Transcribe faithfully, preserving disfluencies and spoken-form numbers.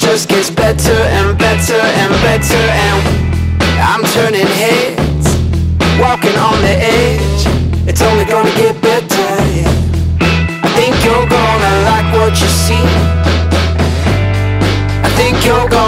just gets better and better and better, and I'm turning heads, walking on the edge. It's only gonna get better, yeah. I think you're gonna like what you see. I think you're gonna